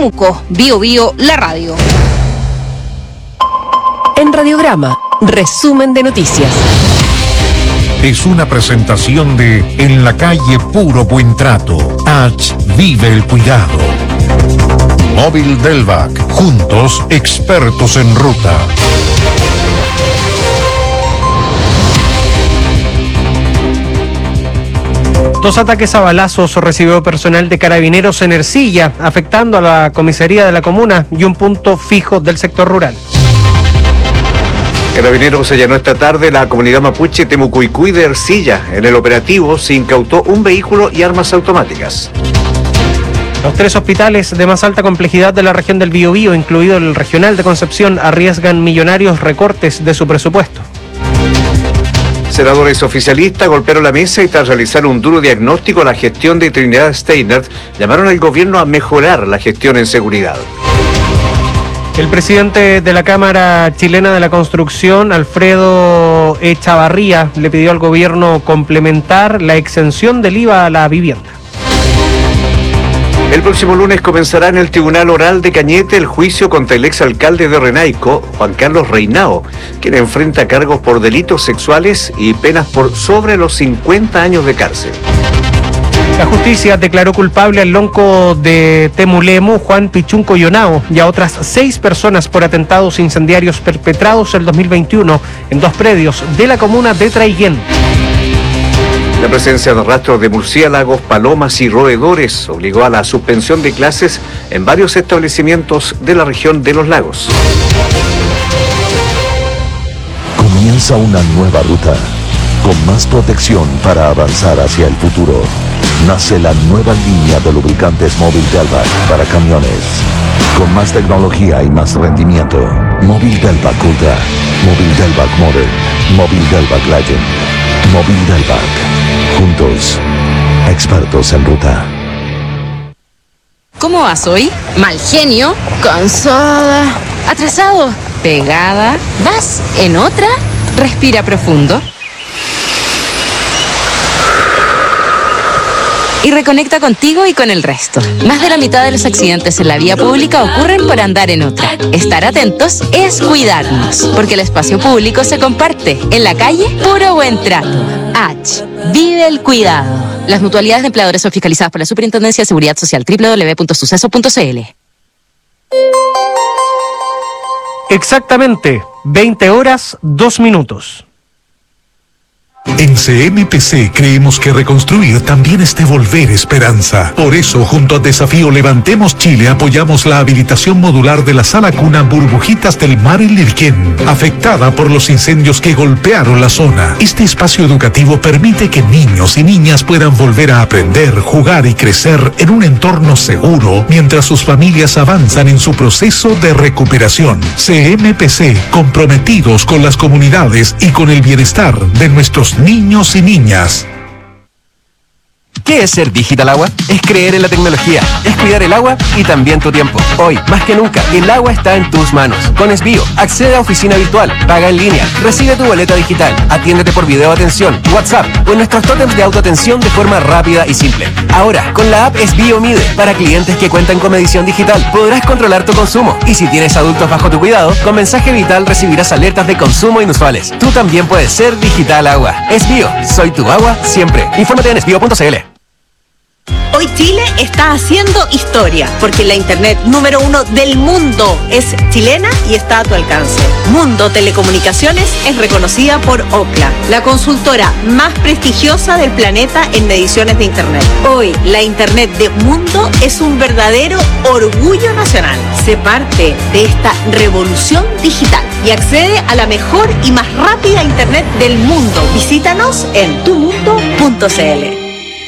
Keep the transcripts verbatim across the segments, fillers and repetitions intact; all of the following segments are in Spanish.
Temuco, Bio Bio, la radio. En Radiograma, resumen de noticias. Es una presentación de En la calle Puro Buen Trato. H. Vive el cuidado. Móvil Delvac. Juntos, expertos en ruta. Dos ataques a balazos recibió personal de Carabineros en Ercilla, afectando a la comisaría de la comuna y un punto fijo del sector rural. Carabineros allanó esta tarde la comunidad mapuche Temucuicui de Ercilla. En el operativo se incautó un vehículo y armas automáticas. Los tres hospitales de más alta complejidad de la región del Biobío, incluido el regional de Concepción, arriesgan millonarios recortes de su presupuesto. Senadores oficialistas golpearon la mesa y tras realizar un duro diagnóstico a la gestión de Trinidad Steiner, llamaron al gobierno a mejorar la gestión en seguridad. El presidente de la Cámara Chilena de la Construcción, Alfredo Echavarría, le pidió al gobierno complementar la exención del I V A a la vivienda. El próximo lunes comenzará en el Tribunal Oral de Cañete el juicio contra el exalcalde de Renaico, Juan Carlos Reinao, quien enfrenta cargos por delitos sexuales y penas por sobre los cincuenta años de cárcel. La justicia declaró culpable al lonco de Temulemu, Juan Pichunco Yonao, y a otras seis personas por atentados incendiarios perpetrados el dos mil veintiuno en dos predios de la comuna de Traiguén. La presencia de rastros de murciélagos, palomas y roedores obligó a la suspensión de clases en varios establecimientos de la región de los lagos. Comienza una nueva ruta, con más protección para avanzar hacia el futuro. Nace la nueva línea de lubricantes Móvil Delvac para camiones. Con más tecnología y más rendimiento. Móvil Delvac Ultra, Móvil Delvac Modern, Móvil Delvac Legend, Móvil Delvac. Juntos, expertos en ruta. ¿Cómo vas hoy? Mal genio, cansada, atrasado, pegada. ¿Vas en otra? Respira profundo. Y reconecta contigo y con el resto. Más de la mitad de los accidentes en la vía pública ocurren por andar en otra. Estar atentos es cuidarnos, porque el espacio público se comparte. En la calle, puro buen trato. H. Vive el cuidado. Las mutualidades de empleadores son fiscalizadas por la Superintendencia de Seguridad Social. doble u doble u doble u punto suceso punto c l. Exactamente, veinte horas, dos minutos. En C M P C creemos que reconstruir también es devolver esperanza. Por eso, junto a Desafío Levantemos Chile, apoyamos la habilitación modular de la sala cuna Burbujitas del Mar en Lirquén, afectada por los incendios que golpearon la zona. Este espacio educativo permite que niños y niñas puedan volver a aprender, jugar y crecer en un entorno seguro, mientras sus familias avanzan en su proceso de recuperación. C M P C, comprometidos con las comunidades y con el bienestar de nuestros niños y niñas. ¿Qué es ser Digital Agua? Es creer en la tecnología, es cuidar el agua y también tu tiempo. Hoy, más que nunca, el agua está en tus manos. Con Esbio, accede a oficina virtual, paga en línea, recibe tu boleta digital, atiéndete por video atención, WhatsApp o en nuestros tótems de autoatención de forma rápida y simple. Ahora, con la app Esbio Mide, para clientes que cuentan con medición digital, podrás controlar tu consumo. Y si tienes adultos bajo tu cuidado, con mensaje vital recibirás alertas de consumo inusuales. Tú también puedes ser Digital Agua. Esbio, soy tu agua siempre. Infórmate en esbio punto c l. Hoy Chile está haciendo historia, porque la internet número uno del mundo es chilena y está a tu alcance. Mundo Telecomunicaciones es reconocida por Ookla, la consultora más prestigiosa del planeta en mediciones de internet. Hoy, la internet de Mundo es un verdadero orgullo nacional. Sé parte de esta revolución digital y accede a la mejor y más rápida internet del mundo. Visítanos en tu mundo punto c l.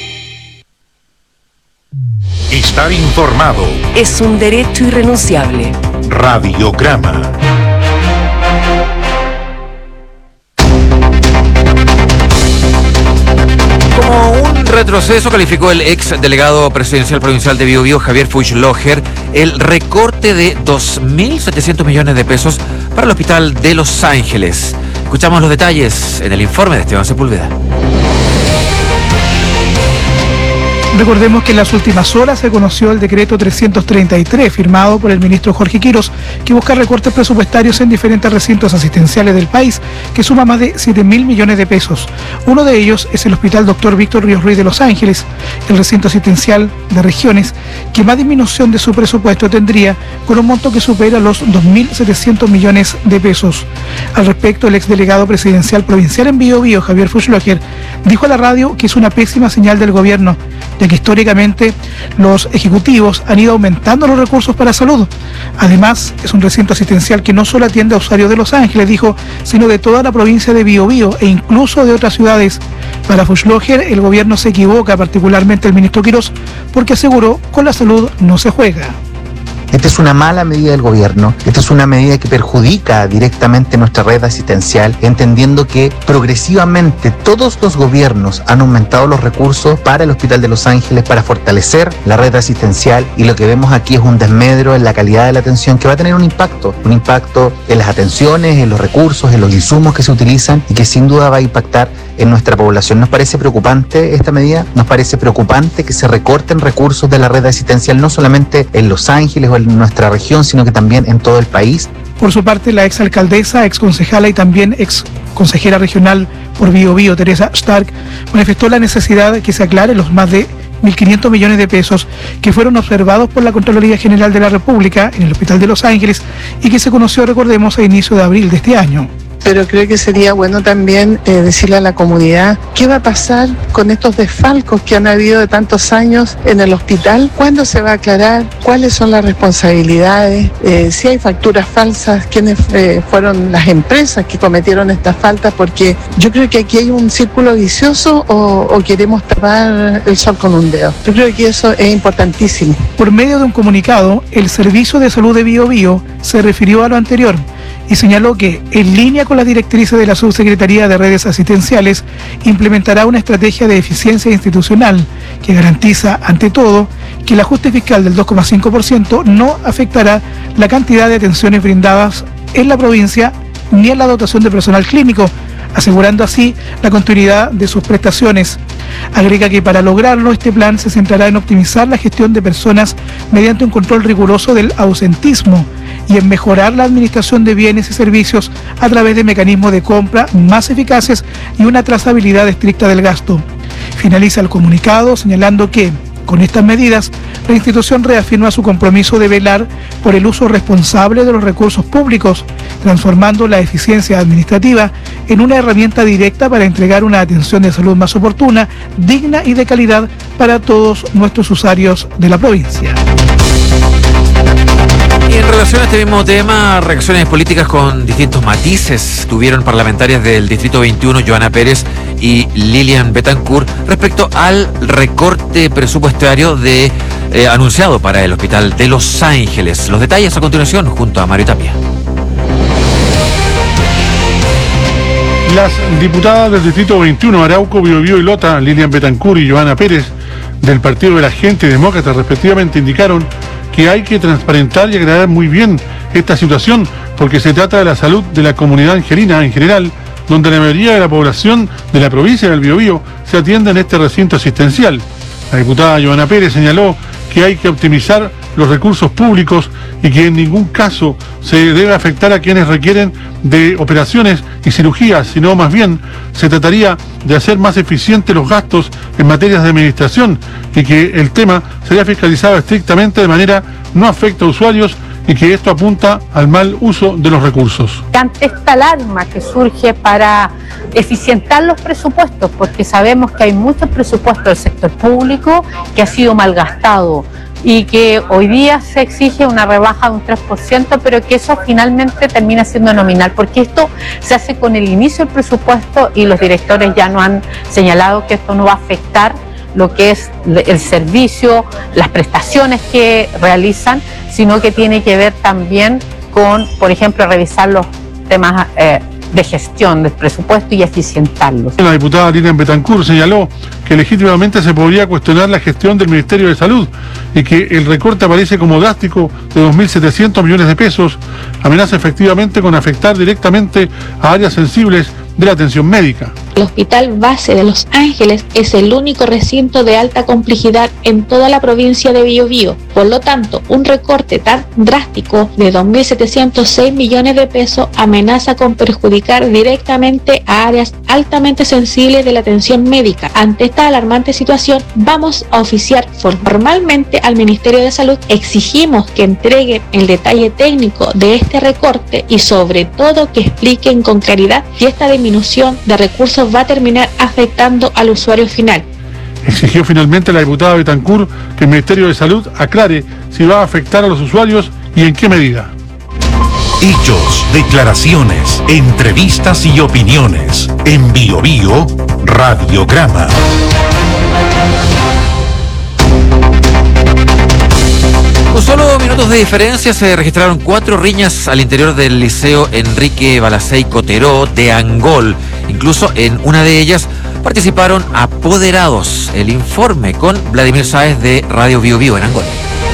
Estar informado Es un derecho irrenunciable. Radiograma. Como un retroceso calificó el ex delegado presidencial provincial de Biobío, Javier Fuchsloher, el recorte de dos mil setecientos millones de pesos para el hospital de Los Ángeles. Escuchamos los detalles en el informe de Esteban Sepúlveda. Recordemos que en las últimas horas se conoció el decreto trescientos treinta y tres firmado por el ministro Jorge Quiros, que busca recortes presupuestarios en diferentes recintos asistenciales del país, que suma más de siete mil millones de pesos. Uno de ellos es el Hospital Doctor Víctor Ríos Ruiz de Los Ángeles, el recinto asistencial de regiones, que más disminución de su presupuesto tendría, con un monto que supera los dos mil setecientos millones de pesos. Al respecto, el exdelegado presidencial provincial en Biobío, Javier Fuchslocher, dijo a la radio que es una pésima señal del gobierno, ya que históricamente los ejecutivos han ido aumentando los recursos para salud. Además, es un recinto asistencial que no solo atiende a usuarios de Los Ángeles, dijo, sino de toda la provincia de Biobío e incluso de otras ciudades. Para Fuchslocher, el gobierno se equivoca, particularmente el ministro Quiros, porque aseguró, con la salud no se juega. Esta es una mala medida del gobierno, esta es una medida que perjudica directamente nuestra red asistencial, entendiendo que progresivamente todos los gobiernos han aumentado los recursos para el Hospital de Los Ángeles, para fortalecer la red asistencial, y lo que vemos aquí es un desmedro en la calidad de la atención que va a tener un impacto, un impacto en las atenciones, en los recursos, en los insumos que se utilizan y que sin duda va a impactar en nuestra población. ¿Nos parece preocupante esta medida? ¿Nos parece preocupante que se recorten recursos de la red asistencial no solamente en Los Ángeles o en nuestra región, sino que también en todo el país? Por su parte, la exalcaldesa, exconcejala y también exconsejera regional por Biobío, Teresa Stark, manifestó la necesidad de que se aclare los más de mil quinientos millones de pesos que fueron observados por la Contraloría General de la República en el Hospital de Los Ángeles y que se conoció, recordemos, a inicio de abril de este año. Pero creo que sería bueno también eh, decirle a la comunidad qué va a pasar con estos desfalcos que han habido de tantos años en el hospital, cuándo se va a aclarar, cuáles son las responsabilidades, eh, si hay facturas falsas, quiénes eh, fueron las empresas que cometieron estas faltas, porque yo creo que aquí hay un círculo vicioso o, o queremos tapar el sol con un dedo. Yo creo que eso es importantísimo. Por medio de un comunicado, el Servicio de Salud de Biobío se refirió a lo anterior y señaló que, en línea con las directrices de la Subsecretaría de Redes Asistenciales, implementará una estrategia de eficiencia institucional que garantiza, ante todo, que el ajuste fiscal del dos coma cinco por ciento no afectará la cantidad de atenciones brindadas en la provincia ni en la dotación de personal clínico, asegurando así la continuidad de sus prestaciones. Agrega que para lograrlo, este plan se centrará en optimizar la gestión de personas mediante un control riguroso del ausentismo y en mejorar la administración de bienes y servicios a través de mecanismos de compra más eficaces y una trazabilidad estricta del gasto. Finaliza el comunicado señalando que, con estas medidas, la institución reafirma su compromiso de velar por el uso responsable de los recursos públicos, transformando la eficiencia administrativa en una herramienta directa para entregar una atención de salud más oportuna, digna y de calidad para todos nuestros usuarios de la provincia. Y en relación a este mismo tema, reacciones políticas con distintos matices tuvieron parlamentarias del Distrito veintiuno, Joana Pérez y Lilian Betancourt, respecto al recorte presupuestario de, eh, anunciado para el Hospital de Los Ángeles. Los detalles a continuación junto a Mario Tapia. Las diputadas del Distrito veintiuno, Arauco, Biobío y Lota, Lilian Betancourt y Joana Pérez, del Partido de la Gente y Demócrata, respectivamente, indicaron que hay que transparentar y aclarar muy bien esta situación, porque se trata de la salud de la comunidad angelina en general, donde la mayoría de la población de la provincia del Biobío se atiende en este recinto asistencial. La diputada Joana Pérez señaló que hay que optimizar los recursos públicos y que en ningún caso se debe afectar a quienes requieren de operaciones y cirugías, sino más bien se trataría de hacer más eficientes los gastos en materias de administración y que el tema sería fiscalizado estrictamente de manera no afecta a usuarios y que esto apunta al mal uso de los recursos. Ante esta alarma que surge para eficientar los presupuestos, porque sabemos que hay muchos presupuestos del sector público que ha sido malgastado y que hoy día se exige una rebaja de un tres por ciento, pero que eso finalmente termina siendo nominal, porque esto se hace con el inicio del presupuesto y los directores ya no han señalado que esto no va a afectar lo que es el servicio, las prestaciones que realizan, sino que tiene que ver también con, por ejemplo, revisar los temas eh, de gestión del presupuesto y eficientarlos. La diputada Lilian Betancourt señaló que legítimamente se podría cuestionar la gestión del Ministerio de Salud y que el recorte aparece como drástico de dos mil setecientos millones de pesos, amenaza efectivamente con afectar directamente a áreas sensibles de la atención médica. El Hospital Base de Los Ángeles es el único recinto de alta complejidad en toda la provincia de Biobío. Por lo tanto, un recorte tan drástico de dos mil setecientos seis millones de pesos amenaza con perjudicar directamente a áreas altamente sensibles de la atención médica. Ante esta alarmante situación, vamos a oficiar formalmente al Ministerio de Salud. Exigimos que entreguen el detalle técnico de este recorte y sobre todo que expliquen con claridad si esta disminución de recursos va a terminar afectando al usuario final. Exigió finalmente la diputada Betancur que el Ministerio de Salud aclare si va a afectar a los usuarios y en qué medida. Hechos, declaraciones, entrevistas y opiniones. En Bio Bio, Radiograma. Con solo minutos de diferencia se registraron cuatro riñas al interior del Liceo Enrique Balacey Coteró de Angol. Incluso en una de ellas participaron apoderados. El informe con Vladimir Sáez de Radio Bio Bio en Angol.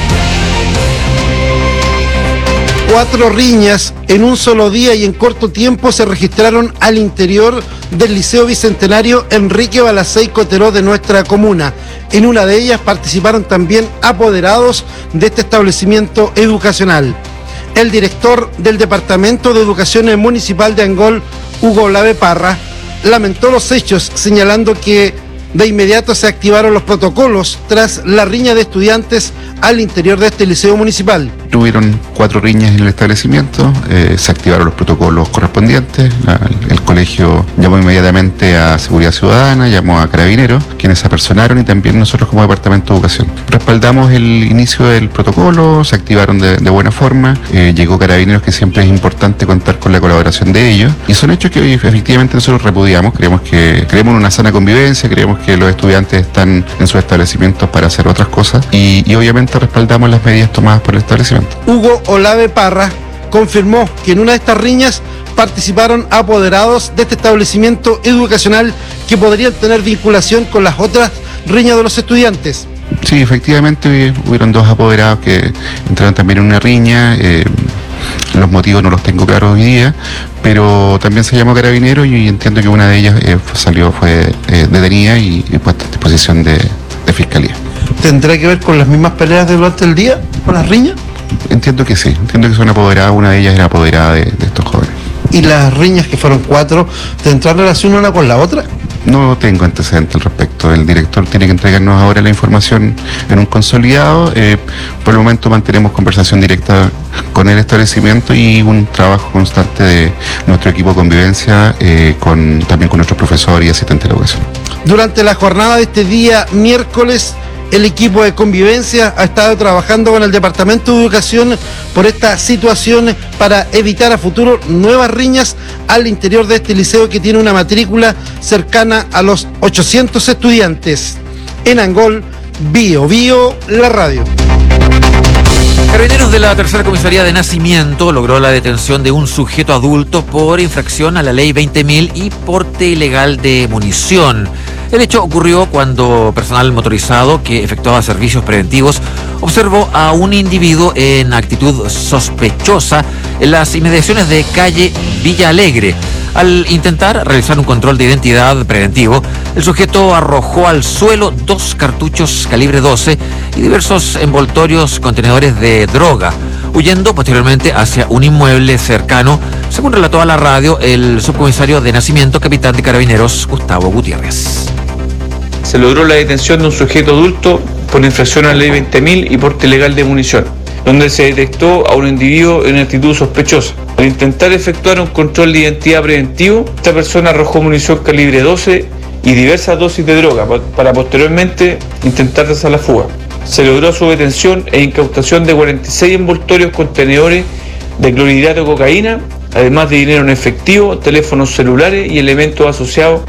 Cuatro riñas en un solo día y en corto tiempo se registraron al interior del Liceo Bicentenario Enrique Balacey Coteró de nuestra comuna. En una de ellas participaron también apoderados de este establecimiento educacional. El director del Departamento de Educación Municipal de Angol, Hugo Olave Parra, lamentó los hechos, señalando que de inmediato se activaron los protocolos tras la riña de estudiantes al interior de este liceo municipal. Tuvieron cuatro riñas en el establecimiento, eh, se activaron los protocolos correspondientes, la, el colegio llamó inmediatamente a Seguridad Ciudadana, llamó a Carabineros, quienes se apersonaron, y también nosotros como Departamento de Educación. Respaldamos el inicio del protocolo, se activaron de, de buena forma, eh, llegó Carabineros, que siempre es importante contar con la colaboración de ellos, y son hechos que hoy efectivamente nosotros repudiamos. Creemos que creemos en una sana convivencia, creemos que los estudiantes están en sus establecimientos para hacer otras cosas, y, y obviamente respaldamos las medidas tomadas por el establecimiento. Hugo Olave Parra confirmó que en una de estas riñas participaron apoderados de este establecimiento educacional que podrían tener vinculación con las otras riñas de los estudiantes. Sí, efectivamente hubieron dos apoderados que entraron también en una riña. Eh, los motivos no los tengo claros hoy día, pero también se llamó Carabineros y entiendo que una de ellas eh, salió, fue eh, detenida y, y puesta a disposición de, de Fiscalía. ¿Tendrá que ver con las mismas peleas de durante el día, con las riñas? Entiendo que sí, entiendo que son apoderadas, una de ellas era apoderada de, de estos jóvenes. ¿Y las riñas, que fueron cuatro, tendrán relación una con la otra? No tengo antecedentes al respecto. El director tiene que entregarnos ahora la información en un consolidado. Eh, por el momento mantenemos conversación directa con el establecimiento y un trabajo constante de nuestro equipo de convivencia, eh, con, también con nuestros profesores y asistentes de educación. Durante la jornada de este día miércoles, el equipo de convivencia ha estado trabajando con el Departamento de Educación por esta situación para evitar a futuro nuevas riñas al interior de este liceo que tiene una matrícula cercana a los ochocientos estudiantes. En Angol, Bio Bio, la radio. Carabineros de la Tercera Comisaría de Nacimiento logró la detención de un sujeto adulto por infracción a la ley veinte mil y porte ilegal de munición. El hecho ocurrió cuando personal motorizado que efectuaba servicios preventivos observó a un individuo en actitud sospechosa en las inmediaciones de calle Villa Alegre. Al intentar realizar un control de identidad preventivo, el sujeto arrojó al suelo dos cartuchos calibre doce y diversos envoltorios contenedores de droga, huyendo posteriormente hacia un inmueble cercano, según relató a la radio el subcomisario de Nacimiento, capitán de Carabineros, Gustavo Gutiérrez. Se logró la detención de un sujeto adulto por infracción a la ley veinte mil y porte ilegal de munición, donde se detectó a un individuo en actitud sospechosa. Al intentar efectuar un control de identidad preventivo, esta persona arrojó munición calibre doce y diversas dosis de droga para posteriormente intentar dar la fuga. Se logró su detención e incautación de cuarenta y seis envoltorios contenedores de clorhidrato de cocaína, además de dinero en efectivo, teléfonos celulares y elementos asociados.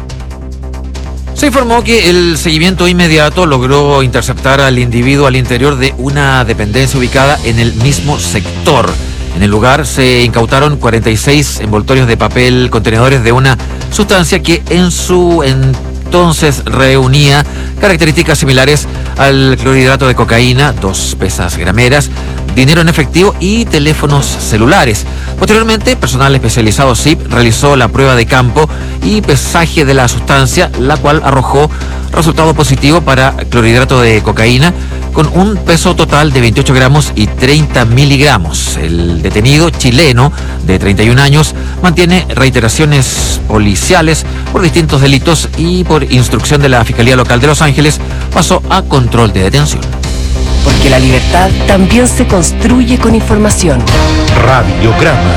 Se informó que el seguimiento inmediato logró interceptar al individuo al interior de una dependencia ubicada en el mismo sector. En el lugar se incautaron cuarenta y seis envoltorios de papel contenedores de una sustancia que en su entonces reunía características similares al clorhidrato de cocaína, dos pesas grameras, dinero en efectivo y teléfonos celulares. Posteriormente, personal especializado S I P realizó la prueba de campo y pesaje de la sustancia, la cual arrojó resultado positivo para clorhidrato de cocaína con un peso total de veintiocho gramos y treinta miligramos. El detenido chileno de treinta y un años mantiene reiteraciones policiales por distintos delitos y por instrucción de la Fiscalía Local de Los Ángeles pasó a control de detención. Porque la libertad también se construye con información. Radiograma.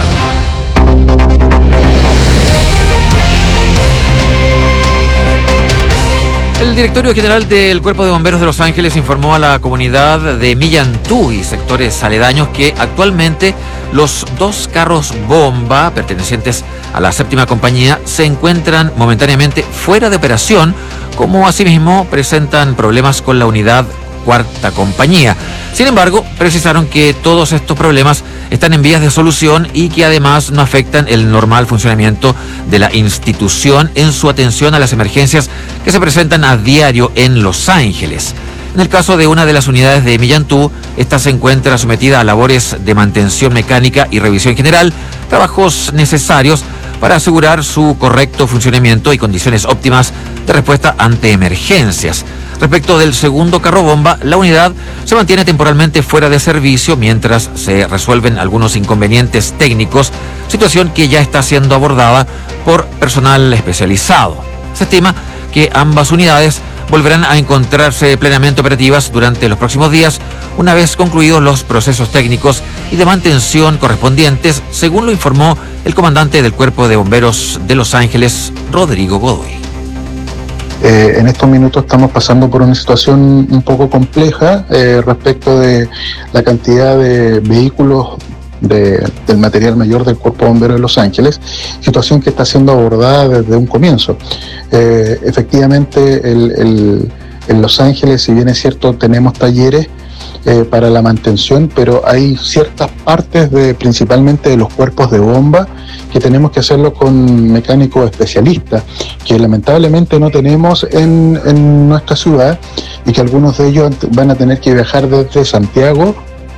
El directorio general del Cuerpo de Bomberos de Los Ángeles informó a la comunidad de Millantú y sectores aledaños que actualmente los dos carros bomba pertenecientes a la séptima compañía se encuentran momentáneamente fuera de operación, como asimismo presentan problemas con la unidad cuarta compañía. Sin embargo, precisaron que todos estos problemas están en vías de solución y que además no afectan el normal funcionamiento de la institución en su atención a las emergencias que se presentan a diario en Los Ángeles. En el caso de una de las unidades de Millantú, esta se encuentra sometida a labores de mantención mecánica y revisión general, trabajos necesarios para asegurar su correcto funcionamiento y condiciones óptimas de respuesta ante emergencias. Respecto del segundo carro bomba, la unidad se mantiene temporalmente fuera de servicio mientras se resuelven algunos inconvenientes técnicos, situación que ya está siendo abordada por personal especializado. Se estima que ambas unidades volverán a encontrarse plenamente operativas durante los próximos días, una vez concluidos los procesos técnicos y de mantención correspondientes, según lo informó el comandante del Cuerpo de Bomberos de Los Ángeles, Rodrigo Godoy. Eh, en estos minutos estamos pasando por una situación un poco compleja eh, respecto de la cantidad de vehículos de, del material mayor del Cuerpo de Bomberos de Los Ángeles, situación que está siendo abordada desde un comienzo. Eh, efectivamente, el, el, en Los Ángeles, si bien es cierto, tenemos talleres eh, para la mantención, pero hay ciertas partes, de, principalmente de los cuerpos de bomba, que tenemos que hacerlo con mecánicos especialistas, que lamentablemente no tenemos en, en nuestra ciudad y que algunos de ellos van a tener que viajar desde Santiago.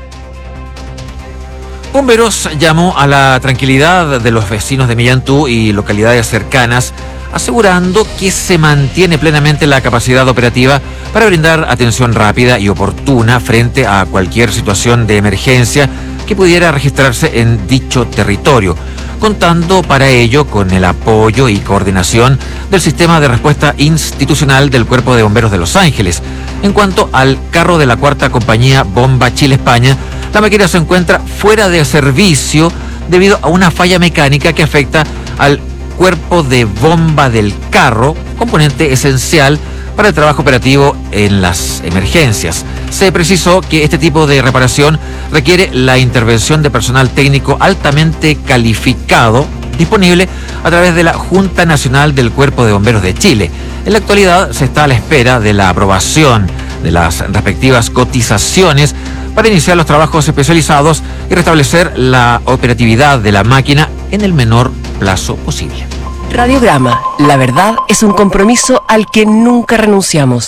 Bomberos llamó a la tranquilidad de los vecinos de Millantú y localidades cercanas, asegurando que se mantiene plenamente la capacidad operativa para brindar atención rápida y oportuna frente a cualquier situación de emergencia que pudiera registrarse en dicho territorio, contando para ello con el apoyo y coordinación del sistema de respuesta institucional del Cuerpo de Bomberos de Los Ángeles. En cuanto al carro de la cuarta compañía Bomba Chile-España, la máquina se encuentra fuera de servicio debido a una falla mecánica que afecta al cuerpo de bomba del carro, componente esencial para el trabajo operativo en las emergencias. Se precisó que este tipo de reparación requiere la intervención de personal técnico altamente calificado, disponible a través de la Junta Nacional del Cuerpo de Bomberos de Chile. En la actualidad se está a la espera de la aprobación de las respectivas cotizaciones para iniciar los trabajos especializados y restablecer la operatividad de la máquina en el menor plazo posible. Radiograma, la verdad es un compromiso al que nunca renunciamos.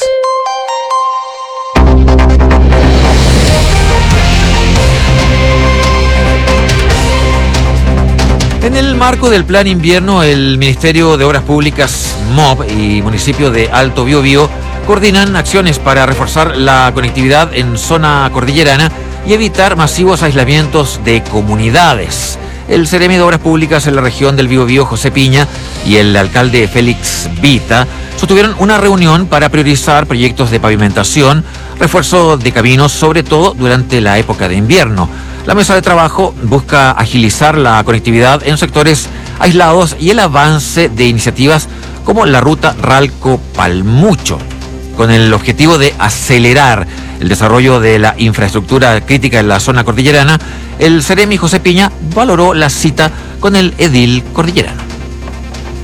En el marco del Plan Invierno, el Ministerio de Obras Públicas, M O B, y municipio de Alto Biobío coordinan acciones para reforzar la conectividad en zona cordillerana y evitar masivos aislamientos de comunidades. El Seremi de Obras Públicas en la región del Biobío, José Piña, y el alcalde Félix Vita sostuvieron una reunión para priorizar proyectos de pavimentación, refuerzo de caminos, sobre todo durante la época de invierno. La mesa de trabajo busca agilizar la conectividad en sectores aislados y el avance de iniciativas como la ruta Ralco-Palmucho, con el objetivo de acelerar el desarrollo de la infraestructura crítica en la zona cordillerana. El Seremi José Piña valoró la cita con el edil cordillerano.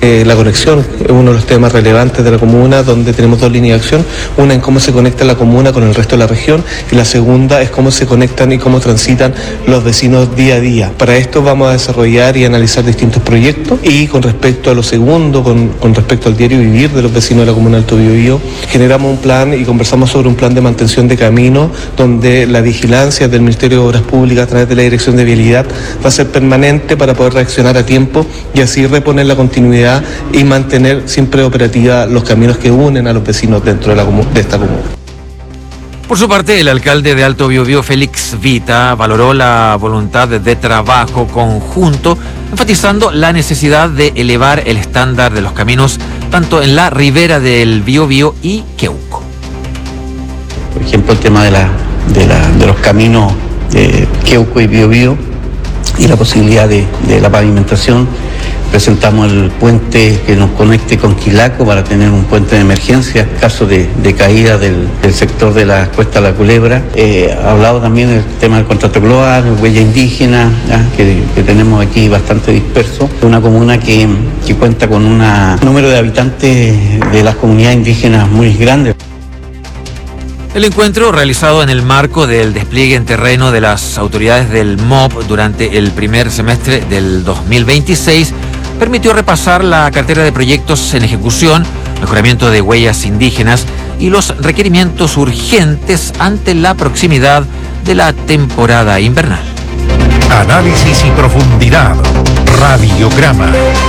Eh, la conexión es uno de los temas relevantes de la comuna, donde tenemos dos líneas de acción, una en cómo se conecta la comuna con el resto de la región y la segunda es cómo se conectan y cómo transitan los vecinos día a día. Para esto vamos a desarrollar y analizar distintos proyectos y con respecto a lo segundo, con, con respecto al diario vivir de los vecinos de la comuna de Alto Biobío, generamos un plan y conversamos sobre un plan de mantención de camino donde la vigilancia del Ministerio de Obras Públicas a través de la Dirección de Vialidad va a ser permanente para poder reaccionar a tiempo y así reponer la continuidad y mantener siempre operativa los caminos que unen a los vecinos dentro de, la comu- de esta comuna. Por su parte, el alcalde de Alto Biobío, Félix Vita, valoró la voluntad de trabajo conjunto, enfatizando la necesidad de elevar el estándar de los caminos tanto en la ribera del Biobío y Queuco. Por ejemplo, el tema de, la, de, la, de los caminos de Queuco y Biobío y la posibilidad de, de la pavimentación. Presentamos el puente que nos conecte con Quilaco para tener un puente de emergencia en caso de, de caída del, del sector de la Cuesta La Culebra. Eh, ha hablado también del tema del contrato global, huella indígena, ¿ya? que, que tenemos aquí bastante disperso. Es una comuna que, que cuenta con un número de habitantes de las comunidades indígenas muy grande. El encuentro, realizado en el marco del despliegue en terreno de las autoridades del M O P durante el primer semestre del dos mil veintiséis, permitió repasar la cartera de proyectos en ejecución, mejoramiento de huellas indígenas y los requerimientos urgentes ante la proximidad de la temporada invernal. Análisis y profundidad. Radiograma.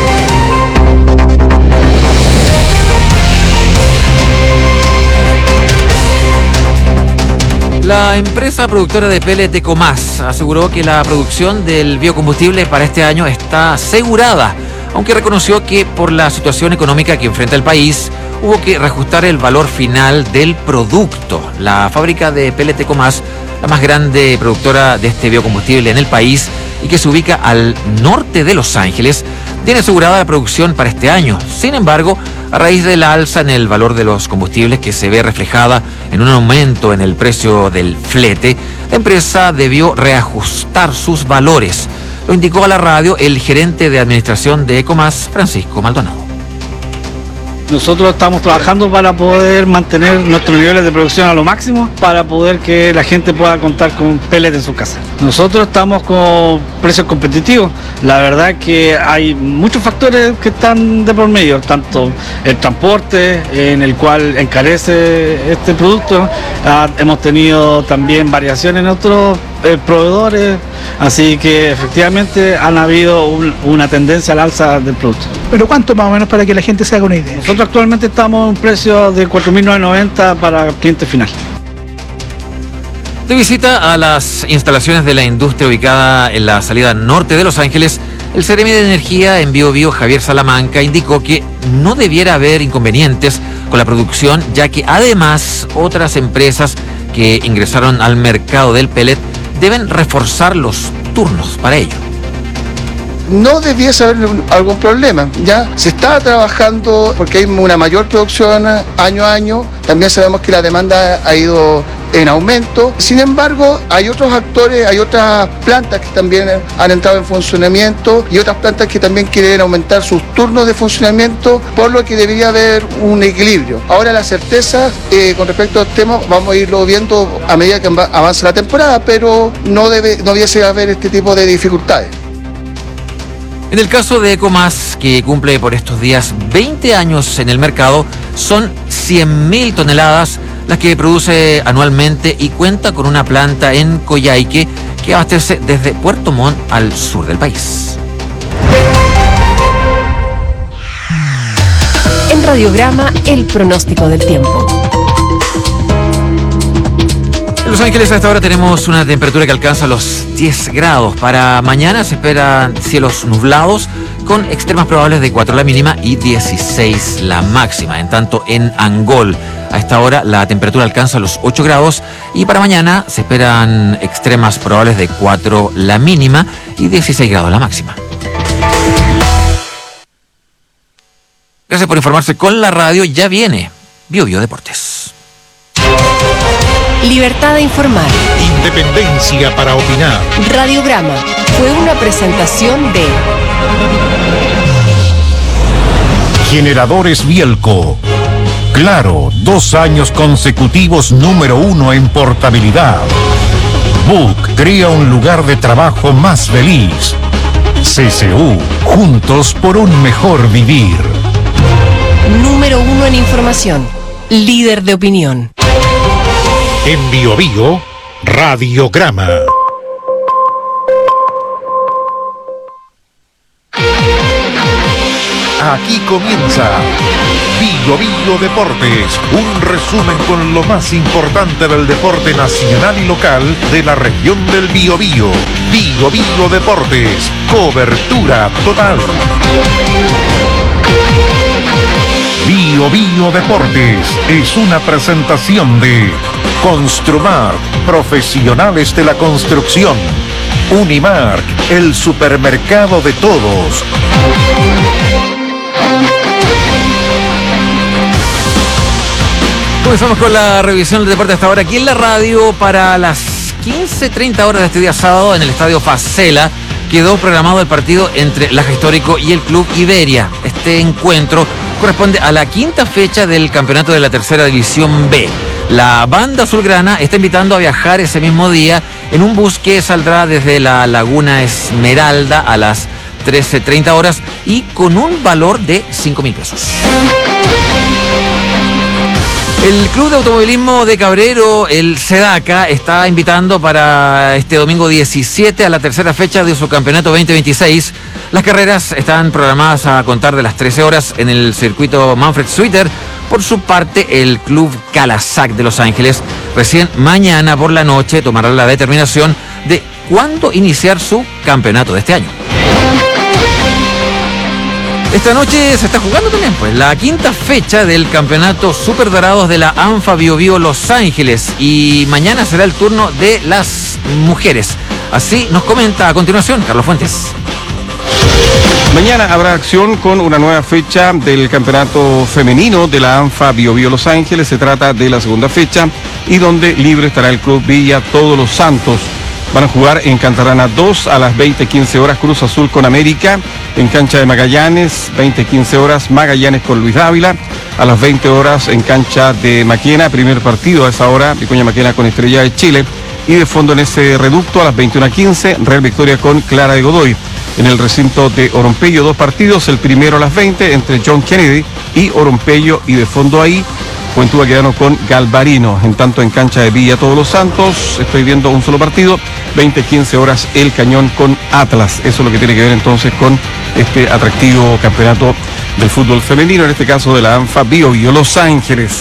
La empresa productora de pellet Ecomas aseguró que la producción del biocombustible para este año está asegurada, aunque reconoció que por la situación económica que enfrenta el país hubo que reajustar el valor final del producto. La fábrica de pellet Ecomas, la más grande productora de este biocombustible en el país y que se ubica al norte de Los Ángeles, tiene asegurada la producción para este año. Sin embargo, a raíz de la alza en el valor de los combustibles que se ve reflejada en un aumento en el precio del flete, la empresa debió reajustar sus valores. Lo indicó a la radio el gerente de administración de Ecomas, Francisco Maldonado. Nosotros estamos trabajando para poder mantener nuestros niveles de producción a lo máximo, para poder que la gente pueda contar con pellet en su casa. Nosotros estamos con precios competitivos. La verdad que hay muchos factores que están de por medio, tanto el transporte, en el cual encarece este producto. Ah, hemos tenido también variaciones en otros eh, proveedores, así que efectivamente han habido un, una tendencia al alza del producto. ¿Pero cuánto más o menos para que la gente se haga una idea? Nosotros actualmente estamos en un precio de cuatro mil novecientos noventa para el cliente final. De visita a las instalaciones de la industria ubicada en la salida norte de Los Ángeles, el Seremi de Energía en Biobío, Javier Salamanca, indicó que no debiera haber inconvenientes con la producción, ya que además otras empresas que ingresaron al mercado del pellet deben reforzar los turnos para ello. No debiese haber algún problema, ya se está trabajando porque hay una mayor producción año a año, también sabemos que la demanda ha ido en aumento, sin embargo hay otros actores, hay otras plantas que también han entrado en funcionamiento y otras plantas que también quieren aumentar sus turnos de funcionamiento, por lo que debería haber un equilibrio. Ahora la certeza eh, con respecto al tema vamos a irlo viendo a medida que avance la temporada, pero no debe, no debiese haber este tipo de dificultades. En el caso de Ecomas, que cumple por estos días veinte años en el mercado, son cien mil toneladas las que produce anualmente y cuenta con una planta en Coyhaique que abastece desde Puerto Montt al sur del país. En Radiograma, el pronóstico del tiempo. En Los Ángeles a esta hora tenemos una temperatura que alcanza los diez grados. Para mañana se esperan cielos nublados con extremas probables de cuatro la mínima y dieciséis la máxima. En tanto, en Angol a esta hora la temperatura alcanza los ocho grados y para mañana se esperan extremas probables de cuatro la mínima y dieciséis grados la máxima. Gracias por informarse con la radio. Ya viene Biobío Deportes. Libertad de informar. Independencia para opinar. Radiograma fue una presentación de Generadores Bielco. Claro, dos años consecutivos número uno en portabilidad. Book crea un lugar de trabajo más feliz. C C U, juntos por un mejor vivir. Número uno en información. Líder de opinión. En Bio Bio, Radiograma. Aquí comienza Bio Bio Deportes, un resumen con lo más importante del deporte nacional y local de la región del Biobío. Bio Bio Deportes, cobertura total. Bio Bio Deportes es una presentación de Construmark, profesionales de la construcción. Unimark, el supermercado de todos. Comenzamos con la revisión del deporte hasta ahora aquí en la radio. Para las quince treinta horas de este día sábado en el estadio Facela quedó programado el partido entre Laja Histórico y el Club Iberia. Este encuentro corresponde a la quinta fecha del campeonato de la tercera división B. La banda azulgrana está invitando a viajar ese mismo día en un bus que saldrá desde la Laguna Esmeralda a las trece treinta horas y con un valor de cinco mil pesos. El Club de Automovilismo de Cabrero, el SEDACA, está invitando para este domingo diecisiete a la tercera fecha de su campeonato veinte veintiséis. Las carreras están programadas a contar de las trece horas en el circuito Manfred Suiter. Por su parte, el Club Calasac de Los Ángeles recién mañana por la noche tomará la determinación de cuándo iniciar su campeonato de este año. Esta noche se está jugando también, pues, la quinta fecha del campeonato Super Dorados de la ANFA Bio Bio Los Ángeles. Y mañana será el turno de las mujeres. Así nos comenta a continuación Carlos Fuentes. Mañana habrá acción con una nueva fecha del campeonato femenino de la ANFA Bio Bio Los Ángeles. Se trata de la segunda fecha y donde libre estará el Club Villa Todos los Santos. Van a jugar en Cantarana dos a las veinte quince horas Cruz Azul con América. En cancha de Magallanes, veinte quince horas Magallanes con Luis Dávila. A las veinte horas en cancha de Maquena, primer partido a esa hora, Vicuña Maquena con Estrella de Chile. Y de fondo en ese reducto a las veintiuna quince, Real Victoria con Clara de Godoy. En el recinto de Orompello, dos partidos, el primero a las veinte entre John Kennedy y Orompello. Y de fondo ahí, Juventud Baquedano con Galvarino. En tanto en cancha de Villa Todos los Santos, estoy viendo un solo partido, veinte quince horas El Cañón con Atlas. Eso es lo que tiene que ver entonces con este atractivo campeonato del fútbol femenino, en este caso de la ANFA Bio Bio Los Ángeles.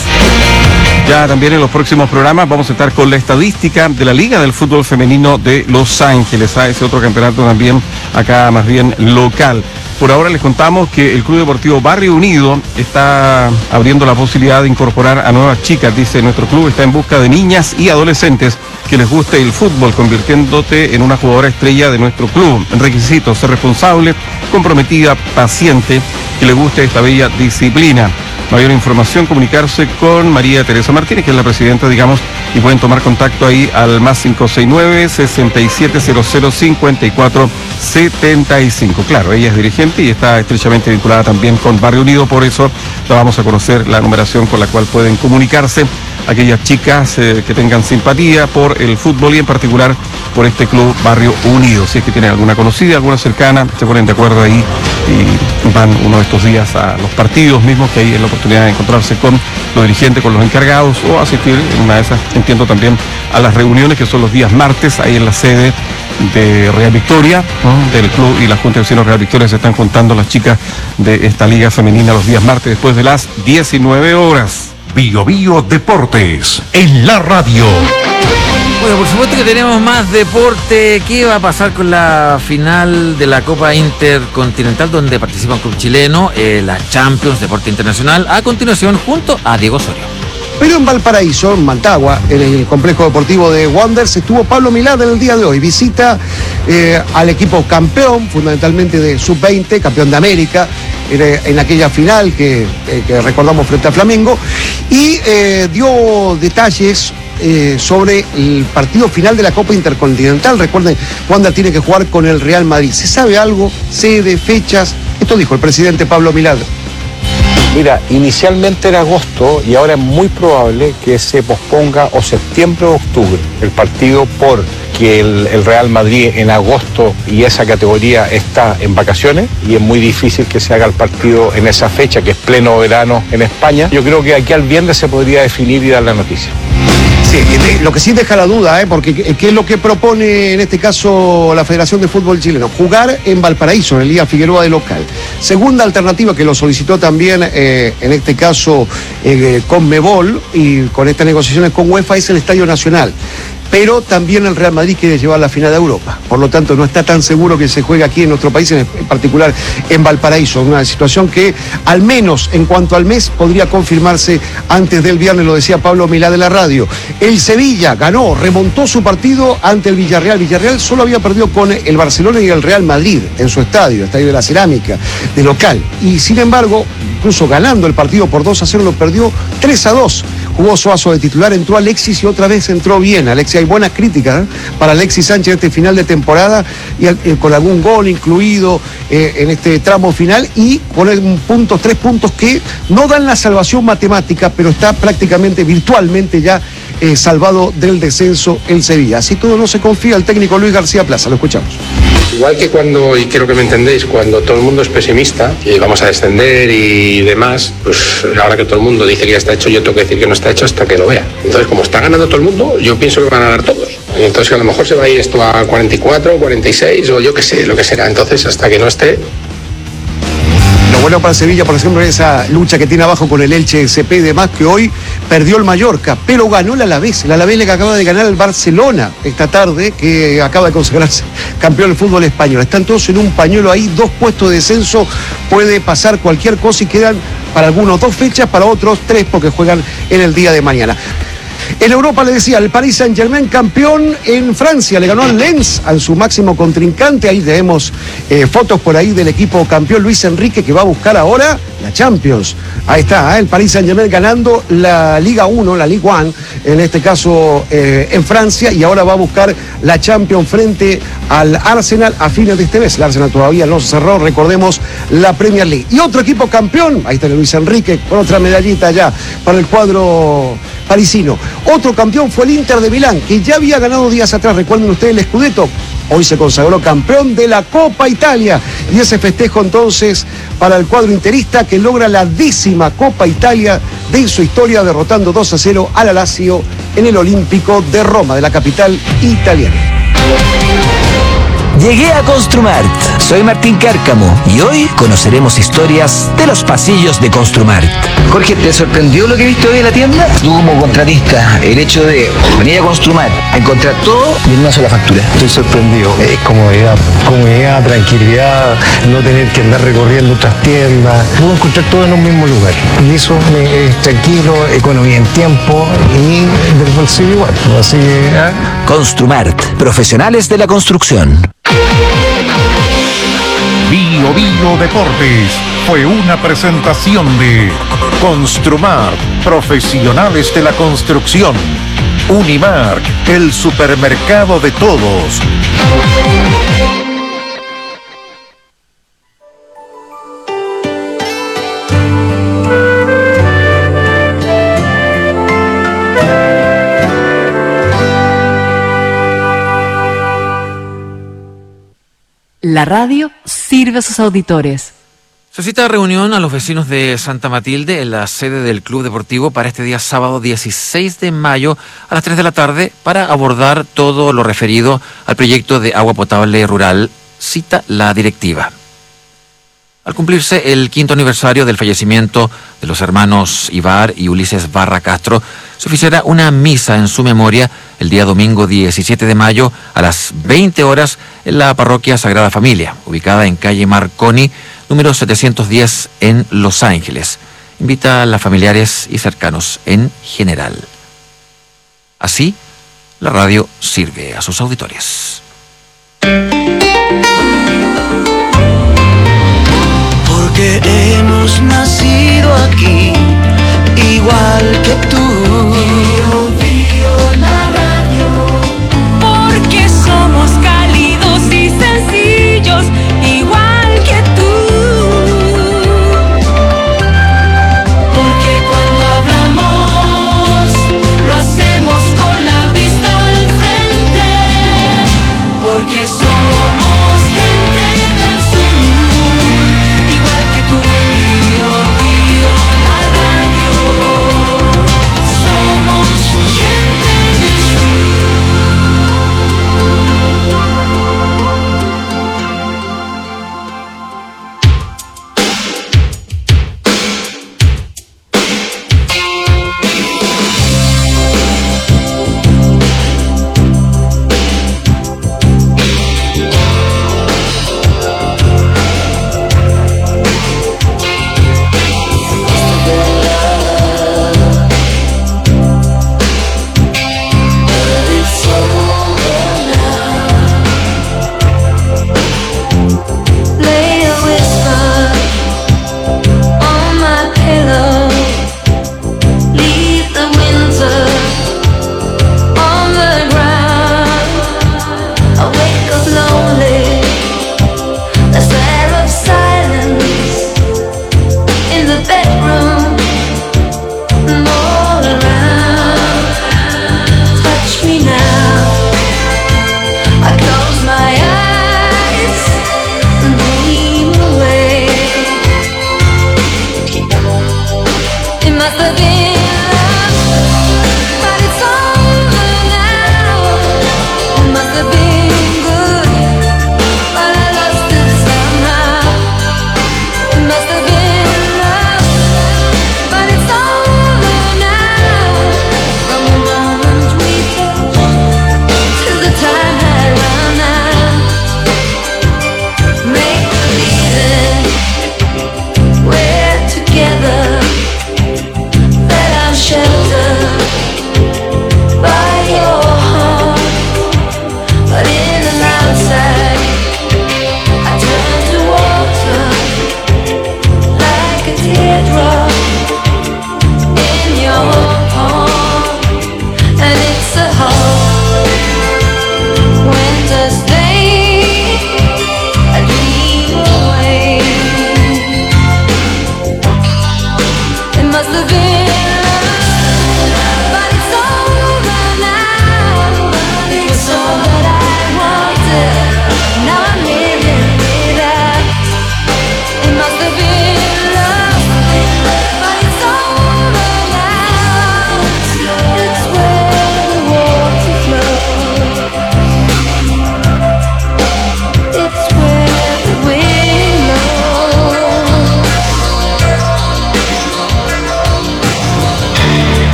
Ya también en los próximos programas vamos a estar con la estadística de la Liga del Fútbol Femenino de Los Ángeles, a ese otro campeonato también acá más bien local. Por ahora les contamos que el Club Deportivo Barrio Unido está abriendo la posibilidad de incorporar a nuevas chicas. Dice, nuestro club está en busca de niñas y adolescentes que les guste el fútbol, convirtiéndote en una jugadora estrella de nuestro club. Requisitos: ser responsable, comprometida, paciente, que le guste esta bella disciplina. Mayor información, comunicarse con María Teresa Martínez, que es la presidenta, digamos, y pueden tomar contacto ahí al más cinco seis nueve, seis siete cero cero, cinco cuatro siete cinco. Claro, ella es dirigente y está estrechamente vinculada también con Barrio Unido, por eso la vamos a conocer la numeración con la cual pueden comunicarse aquellas chicas eh, que tengan simpatía por el fútbol y en particular por este club Barrio Unido. Si es que tienen alguna conocida, alguna cercana, se ponen de acuerdo ahí y van uno de estos días a los partidos mismos, que hay la oportunidad de encontrarse con los dirigentes, con los encargados, o asistir en una de esas, entiendo, también a las reuniones que son los días martes ahí en la sede de Real Victoria, ¿no? Del club y la Junta de Vecinos Real Victoria. Se están juntando las chicas de esta liga femenina los días martes después de las diecinueve horas. Bio Bio Deportes en la radio. Bueno, por supuesto que tenemos más deporte. ¿Qué va a pasar con la final de la Copa Intercontinental donde participa un club chileno, eh, la Champions Deporte Internacional? A continuación, junto a Diego Osorio. Pero en Valparaíso, en Mantagua, en el complejo deportivo de Wanderers, estuvo Pablo Milad en el día de hoy. Visita eh, al equipo campeón, fundamentalmente de sub veinte, campeón de América, en, en aquella final que, eh, que recordamos frente a Flamengo, y eh, dio detalles eh, sobre el partido final de la Copa Intercontinental. Recuerden, Wander tiene que jugar con el Real Madrid. ¿Se sabe algo? ¿Sede? ¿Fechas? Esto dijo el presidente Pablo Milad. Mira, inicialmente era agosto y ahora es muy probable que se posponga o septiembre o octubre el partido porque el, el Real Madrid en agosto y esa categoría está en vacaciones y es muy difícil que se haga el partido en esa fecha que es pleno verano en España. Yo creo que aquí al viernes se podría definir y dar la noticia. Sí, lo que sí deja la duda, ¿eh? Porque ¿qué es lo que propone en este caso la Federación de Fútbol Chileno? Jugar en Valparaíso, en el Liga Figueroa de local. Segunda alternativa que lo solicitó también, eh, en este caso, eh, Conmebol y con estas negociaciones con UEFA, es el Estadio Nacional. Pero también el Real Madrid quiere llevar la final de Europa. Por lo tanto, no está tan seguro que se juegue aquí en nuestro país, en particular en Valparaíso. Una situación que, al menos en cuanto al mes, podría confirmarse antes del viernes, lo decía Pablo Milá de la radio. El Sevilla ganó, remontó su partido ante el Villarreal. Villarreal solo había perdido con el Barcelona y el Real Madrid en su estadio, Estadio de la Cerámica, de local. Y sin embargo, incluso ganando el partido por dos a cero, lo perdió tres a dos. Jugó Suazo de titular, entró Alexis y otra vez entró bien. Alexis, hay buenas críticas, ¿eh?, para Alexis Sánchez este final de temporada, y eh, con algún gol incluido eh, en este tramo final, y con un punto, tres puntos que no dan la salvación matemática, pero está prácticamente, virtualmente ya eh, salvado del descenso el Sevilla. Así todo no se confía el técnico Luis García Plaza. Lo escuchamos. Igual que cuando, y quiero que me entendéis, cuando todo el mundo es pesimista y vamos a descender y demás, pues ahora que todo el mundo dice que ya está hecho, yo tengo que decir que no está hecho hasta que lo vea. Entonces, como está ganando todo el mundo, yo pienso que van a ganar todos. Y entonces a lo mejor se va a ir esto a cuarenta y cuatro, cuarenta y seis o yo qué sé, lo que será. Entonces, hasta que no esté... Lo bueno para Sevilla, por ejemplo, es esa lucha que tiene abajo con el Elche C P y demás, que hoy perdió el Mallorca, pero ganó el Alavés. El Alavés le acaba de ganar al Barcelona esta tarde, que acaba de consagrarse campeón del fútbol español. Están todos en un pañuelo ahí, dos puestos de descenso, puede pasar cualquier cosa y quedan para algunos dos fechas, para otros tres, porque juegan en el día de mañana. En Europa, le decía, el Paris Saint-Germain campeón en Francia, le ganó al Lens, a su máximo contrincante. Ahí tenemos eh, fotos por ahí del equipo campeón Luis Enrique, que va a buscar ahora la Champions. Ahí está, ¿eh? El Paris Saint-Germain ganando la Liga uno, la Ligue uno, en este caso eh, en Francia, y ahora va a buscar la Champions frente al Arsenal a fines de este mes. El Arsenal todavía no cerró, recordemos, la Premier League. Y otro equipo campeón, ahí está el Luis Enrique, con otra medallita ya para el cuadro parisino. Otro campeón fue el Inter de Milán, que ya había ganado días atrás, recuerden ustedes, el Scudetto. Hoy se consagró campeón de la Copa Italia, y ese festejo entonces para el cuadro interista, que logra la décima Copa Italia de su historia, derrotando dos a cero al Lazio en el Olímpico de Roma, de la capital italiana. Llegué a Construmart. Soy Martín Cárcamo y hoy conoceremos historias de los pasillos de Construmart. Jorge, ¿te sorprendió lo que viste hoy en la tienda? Tú como contratista, el hecho de venir a Construmart, a encontrar todo y en una sola factura. Estoy sorprendido. Es comodidad, comodidad, tranquilidad, no tener que andar recorriendo otras tiendas. Puedo encontrar todo en un mismo lugar. Y eso me, es tranquilo, economía en tiempo y del bolsillo igual. Así que, ¿eh? Construmart, profesionales de la construcción. Bio Bio Deportes fue una presentación de Construmart, profesionales de la construcción. Unimark, el supermercado de todos. La radio sirve a sus auditores. Se cita reunión a los vecinos de Santa Matilde en la sede del Club Deportivo para este día sábado dieciséis de mayo a las tres de la tarde para abordar todo lo referido al proyecto de agua potable rural, cita la directiva. Al cumplirse el quinto aniversario del fallecimiento de los hermanos Ibar y Ulises Barra Castro, se oficiará una misa en su memoria el día domingo diecisiete de mayo a las veinte horas en la parroquia Sagrada Familia, ubicada en calle Marconi, número setecientos diez en Los Ángeles. Invita a las familiares y cercanos en general. Así, la radio sirve a sus auditores. Porque hemos nacido aquí, igual que tú. Bio, bio, la radio. Porque somos cálidos y sencillos, igual que tú.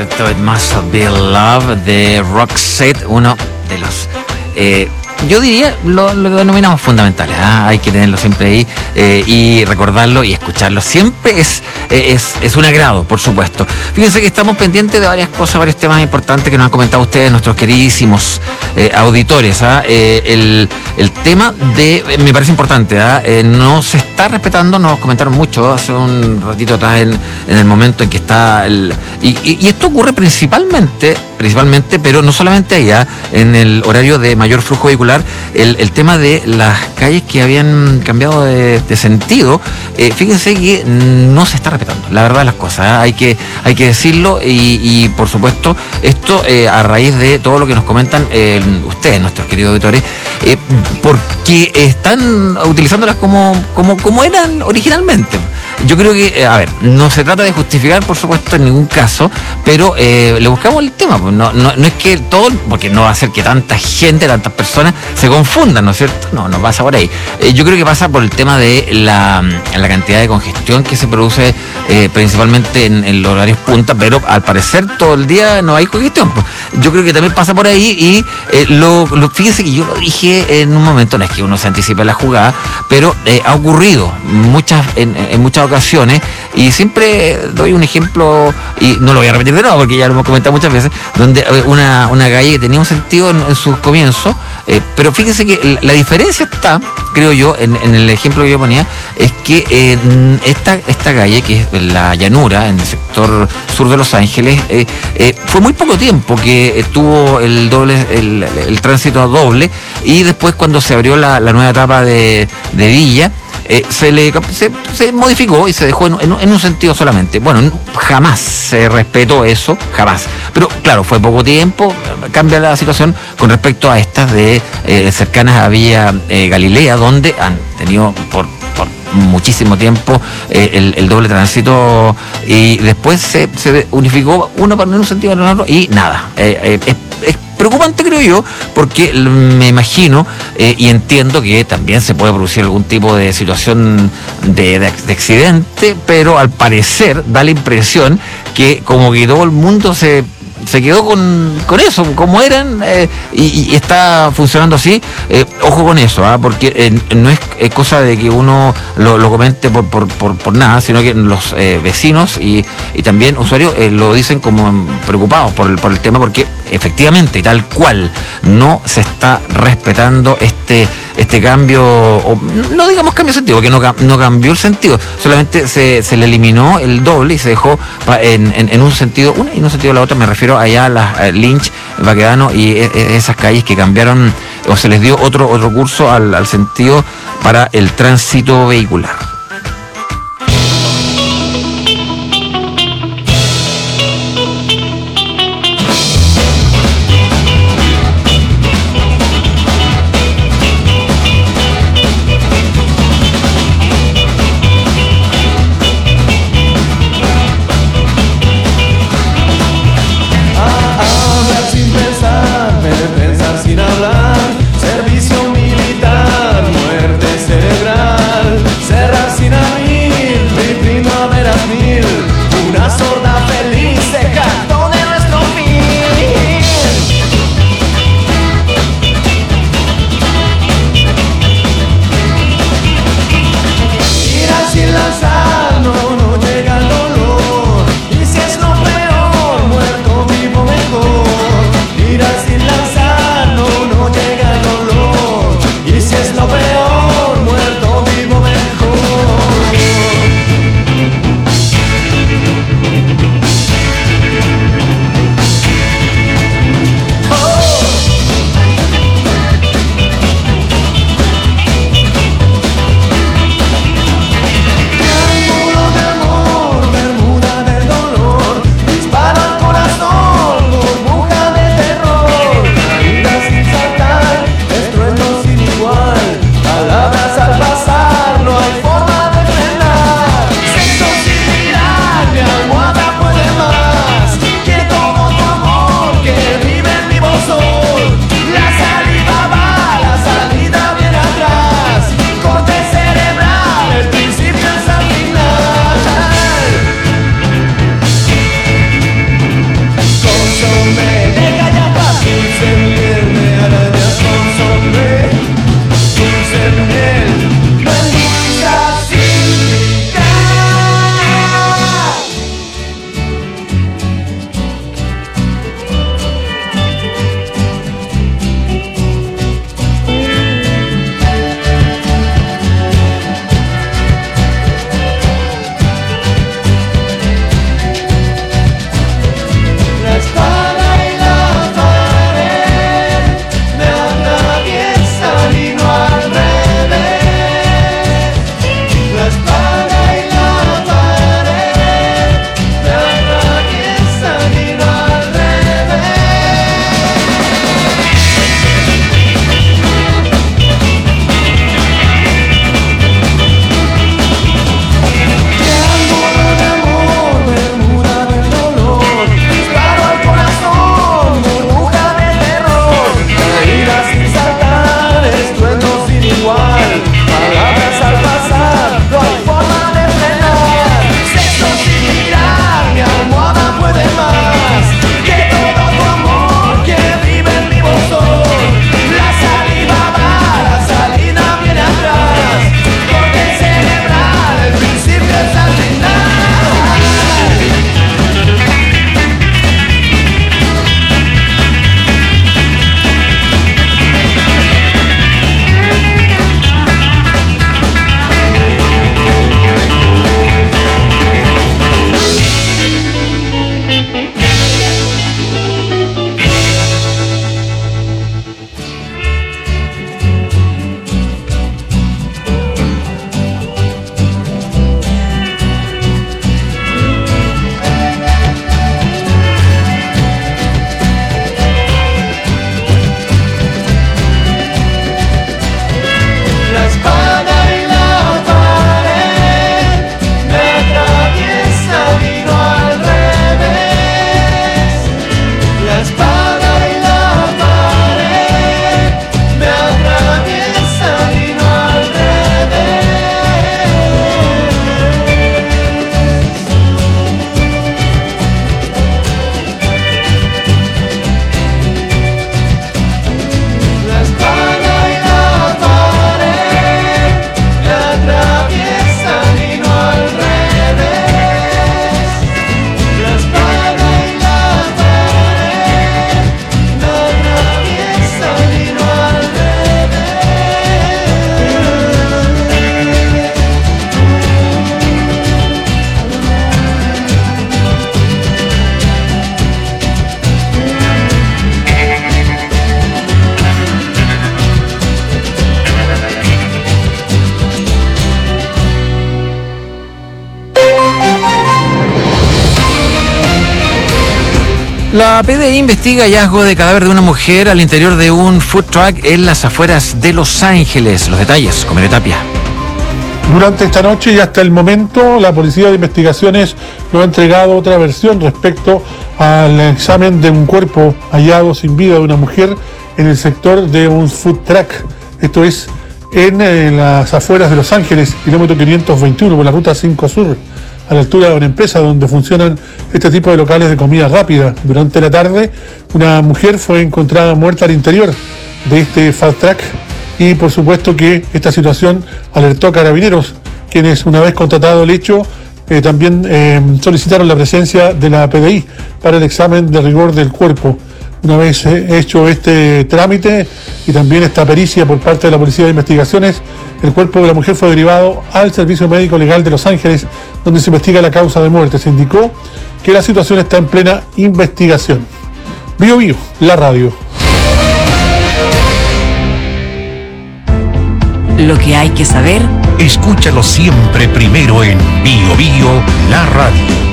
cierto? It Must Be Love de Roxette, uno de los... Eh, yo diría, lo, lo denominamos fundamentales, ¿eh? Hay que tenerlo siempre ahí eh, y recordarlo y escucharlo. Siempre es, es, es un agrado, por supuesto. Fíjense que estamos pendientes de varias cosas, varios temas importantes que nos han comentado ustedes, nuestros queridísimos eh, auditores. ¿eh? Eh, el, el tema de, eh, me parece importante, ¿eh? Eh, no se está respetando, nos comentaron mucho hace un ratito atrás en, en el momento en que está el... Y, y, y esto ocurre principalmente, principalmente, pero no solamente allá, en el horario de mayor flujo vehicular, El, el tema de las calles que habían cambiado de, de sentido, eh, fíjense que no se está respetando, la verdad de las cosas, ¿eh? hay que hay que decirlo y, y por supuesto esto eh, a raíz de todo lo que nos comentan eh, ustedes, nuestros queridos auditores, eh, porque están utilizándolas como, como, como eran originalmente. Yo creo que, eh, a ver, no se trata de justificar, por supuesto, en ningún caso, pero eh, le buscamos el tema. Pues no, no, no es que todo, porque no va a ser que tanta gente, tantas personas se confundan, ¿no es cierto? No, no pasa por ahí. Eh, yo creo que pasa por el tema de la, la cantidad de congestión que se produce eh, principalmente en, en los horarios punta, pero al parecer todo el día no hay congestión. Pues yo creo que también pasa por ahí y eh, lo, lo, fíjense que yo lo dije en un momento, no es que uno se anticipe la jugada, pero eh, ha ocurrido muchas en, en muchas ocasiones y siempre doy un ejemplo y no lo voy a repetir de nuevo porque ya lo hemos comentado muchas veces, donde una, una calle que tenía un sentido en, en sus comienzos, eh, pero fíjense que la diferencia está, creo yo, en, en el ejemplo que yo ponía, es que eh, esta, esta calle, que es la llanura, en el sector sur de Los Ángeles, eh, eh, fue muy poco tiempo que eh, tuvo el doble el, el tránsito doble y después cuando se abrió la, la nueva etapa de, de Villa, Eh, se le se, se modificó y se dejó en, en, en un sentido solamente. Bueno, jamás se respetó eso, jamás. Pero claro, fue poco tiempo, cambia la situación con respecto a estas de eh, cercanas a Villa eh, Galilea, donde han tenido por, por muchísimo tiempo eh, el, el doble tránsito y después se, se unificó uno para en un sentido en otro y nada. Eh, eh, es, es preocupante, creo yo, porque me imagino eh, y entiendo que también se puede producir algún tipo de situación de, de, de accidente, pero al parecer da la impresión que como que todo el mundo se se quedó con, con eso, como eran, eh, y, y está funcionando así. Eh, ojo con eso, ¿eh? porque eh, no es, es cosa de que uno lo, lo comente por, por, por, por nada, sino que los eh, vecinos y, y también usuarios eh, lo dicen como preocupados por el, por el tema, porque efectivamente y tal cual no se está respetando este este cambio, o no digamos cambio de sentido, porque no, no cambió el sentido, solamente se, se le eliminó el doble y se dejó en, en, en un sentido una y en un sentido la otra. Me refiero allá a las a Lynch, Baquedano y esas calles que cambiaron o se les dio otro otro curso al, al sentido para el tránsito vehicular. La P D I investiga hallazgo de cadáver de una mujer al interior de un food truck en las afueras de Los Ángeles. Los detalles con Mario Tapia. Durante esta noche y hasta el momento, la Policía de Investigaciones no ha entregado otra versión respecto al examen de un cuerpo hallado sin vida de una mujer en el sector de un food truck. Esto es en, en las afueras de Los Ángeles, kilómetro quinientos veintiuno, por la ruta cinco Sur, a la altura de una empresa donde funcionan este tipo de locales de comida rápida. Durante la tarde, una mujer fue encontrada muerta al interior de este food truck y por supuesto que esta situación alertó a Carabineros, quienes una vez constatado el hecho eh, también eh, solicitaron la presencia de la P D I para el examen de rigor del cuerpo. Una vez eh, hecho este trámite y también esta pericia por parte de la Policía de Investigaciones, el cuerpo de la mujer fue derivado al Servicio Médico Legal de Los Ángeles, donde se investiga la causa de muerte. Se indicó que la situación está en plena investigación. Bio Bio, la radio. Lo que hay que saber, escúchalo siempre primero en Bio Bio, la radio.